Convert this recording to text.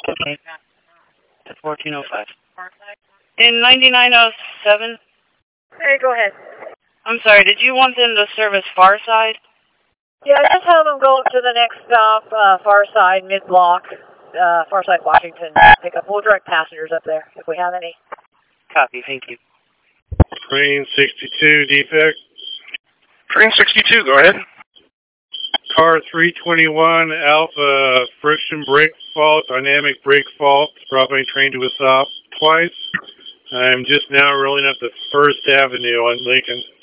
Okay. To 1405. In 9907. Hey, go ahead. I'm sorry, did you want them to service Far Side? Yeah, just have them go up to the next stop, Far Side, mid-block, Far Side, Washington. Pick up. We'll direct passengers up there if we have any. Copy, thank you. Train 62, defect. Train 62, go ahead. Car 321, Alpha, friction brake fault, dynamic brake fault, brought my train to a stop twice. I'm just now rolling up the First Avenue on Lincoln.